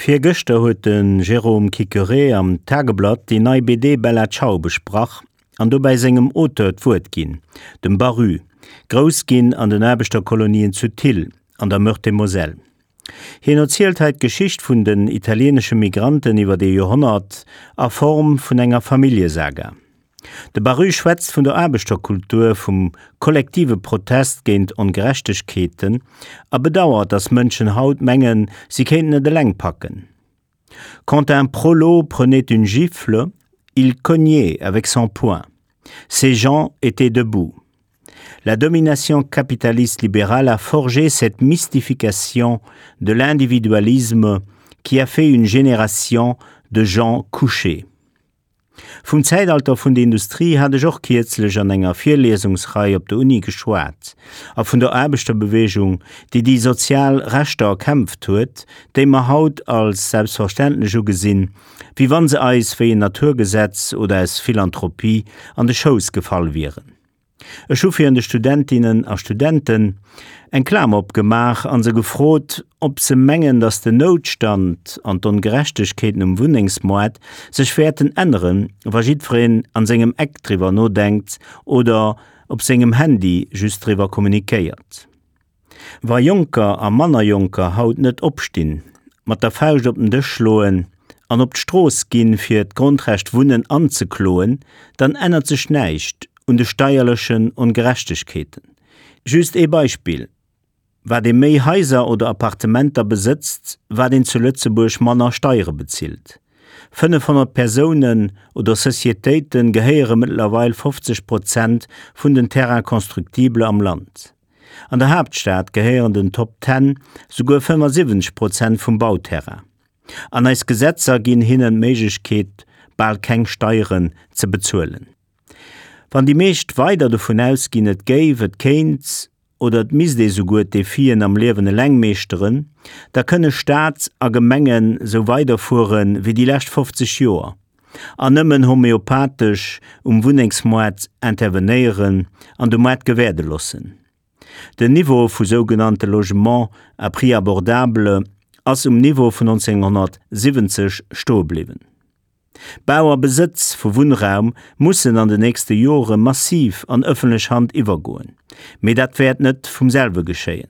Vier Gëster huet den Jérôme Kikeré am Tageblatt die neue BD Bella Ciao besprach, an du bei segem Autor d'Wuert ginn, dem Barru, Gros ginn an den Erbischter Kolonien zu Till, an der Meurthe-et-Moselle. Hien erzielt heit Geschicht vun den italienesche Migranten iwwer de Jahrhundert a Form vun enger Familiesaga. De Barru schwätzt vun der Erbischter-Kultur vum kollektive Protest géint Ungerechtigkeiten a bedauert, dass Mënschen haut mengen sie kéinten de Läng packen. Quand un prolo prenait une gifle, il cognait avec son poing. Ces gens étaient debout. La domination capitaliste libérale a forgé cette mystification de l'individualisme qui a fait une génération de gens couchés. Vom Zeitalter vun der Industrie hat ich auch kürzlich an enger Vierlesungsreihe op der Uni geschwat, a vun der Erbischter-Bewegung, die sozial Rechte erkämpft huet, déi ma haut als selbstverständlich gesinn, wie wann se eis wie ein Naturgesetz oder als Philanthropie an de Schoß gefallen wären. Ich schuf hier an de Studentinnen a Studenten eng Klam opgemach an se gefrot, ob se mengen, dass de Notstand an d'Ungerechtigkeiten Wohnungsmarkt sech werden ändern, was jidfren an segem Eck drüber no denkt oder ob segem Handy just drüber kommunikiert. War Junker a Mannerjunker haut net opstin, mat der Fausch op den Dich schloen, an op d'Stroos ginn fir d Grundrecht Wunnen anzukloen, dann ändert sech neicht und de steierlichen Ungerechtigkeiten. Just e Beispiel. Wer de méi Häuser oder Appartementer besitzt, wer den zu Lützeburg Manner Steuere bezielt. 500 Personen oder Societäten geheiere mittlerweile 50% vun den Terrain konstruktible am Land. An der Hauptstadt geheieren den Top 10 sogar 75% vum Bauterrain. An als Gesetzer ginn hinnen Meigkeet bald keng Steuern ze bezuelen. Wann die meescht weiter davon ausgehen, et géif, et kéint oder et misde so gut de Fien am lewende Längmeesteren, da könne Staats a Gemengen so weiterfuhren wie die lächt 50 Joer. An nëmmen homöopathisch Wuningsmarkt intervenieren an de Markt gewährde lassen. De Niveau vu sogenannte Logement a prix abordable ass Niveau von 1970 sto blieben. Bauer Besitz vu Wohnraum mussen an de nächste Jore massiv an öffentlich Hand iwwergoen. Me dat werd net vum selbe geschéien.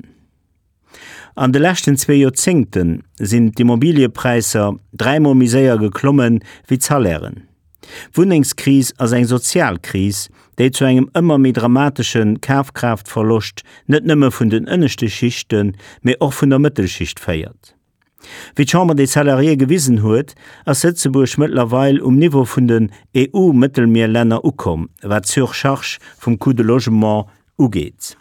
An de lächten 2 Jahrzehnten sind Immobiliepreiser 3-mal miséier geklommen wie Salären. Wohnungskris as eng Sozialkris, déi zu engem ëmmer méi dramatischen Kaufkraftverlust net nëmme vun den ënnechte Schichten, méi och vun der Mittelschicht feiert. Wie Chambre des Salariés gewiesen huet, ass Lützeburg mittlerweile Niveau vun den EU-Mittelmeerlänner ukom, wat zur Charge vum Coût de Logement ugeet.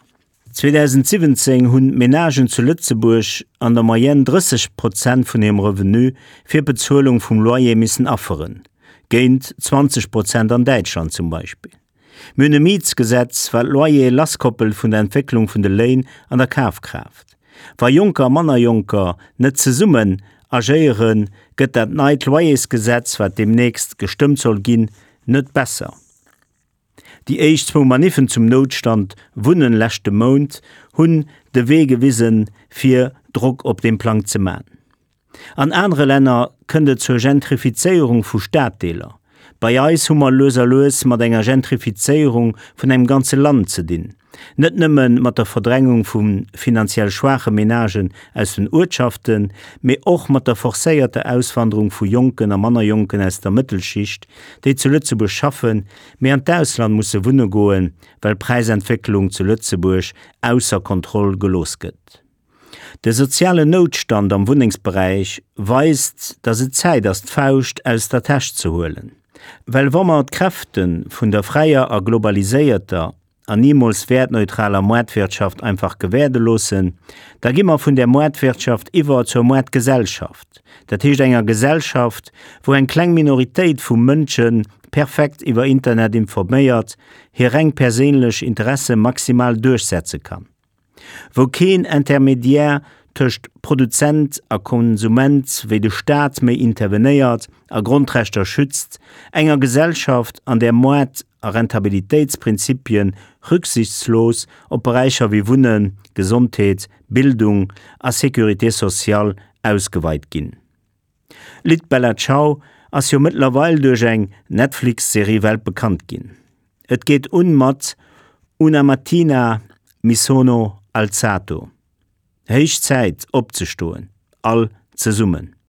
2017 hunn Menagen zu Lützeburg an der Moyenne 30% vun ihrem Revenu fir Bezuelung vum Loyer missen afferen, géint 20% an Deutschland zum Beispiel. Mynne Mietsgesetz war Loyer Lastkoppel vun der Entwicklung vun de Leen an der Kaufkraft. War Junker Mannerjunker net ze summen agéieren, gëtt dat Neid Loyersgesetz, wat demnächst gestimmt soll ginn, net besser. Die eicht 2 Manifen zum Notstand wunnen lächte Mond hunn de Wege wissen fir Druck op den Plan ze machen. An andere Länder kënnet zur Gentrifizierung vu Staatdeler. Bei eis hummer loser mat enger Gentrifizierung vun einem ganze Land ze dienen. Net nëmmen mat der Verdrängung vum finanziell schwache Menagen aus den Ortschaften, méi och mat der forsäierte Auswanderung vu Jonken a Mannerjonken aus der Mittelschicht, déi zu Lützeburg schaffen, méi an d'Ausland musse wunne goen, weil Preisentwicklung zu Lützeburg ausser Kontrolle gelos gëtt. Der soziale Notstand am Wohnungsbereich weist, dass es Zeit ist, Faust aus der Tasche zu holen. Weil wenn man die Kräfte von der freier a globalisierter an niemals wertneutraler Marktwirtschaft einfach gewährde lassen, da gehen wir von der Marktwirtschaft über zur Marktgesellschaft. Das heißt einer Gesellschaft, wo eine kleine Minorität von Menschen perfekt über Internet informiert, hier eng persönlich Interesse maximal durchsetzen kann. Wo kein Intermediär tëcht Produzent a Konsument wie de Staat méi interveniert, a Grundrechter schützt, enger Gesellschaft an der Mord a Rentabilitätsprinzipien rücksichtslos op Bereicher wie Wunnen, Gesundheit, Bildung a Sécurité sozial ausgeweit ginn. Lit Bella Ciao ass jo mittlerweile durch eng Netflix-Serie weltbekannt ginn. Et geht mat Una mattina mi sono alzato. Heich Zeit opzestoen, all ze summen.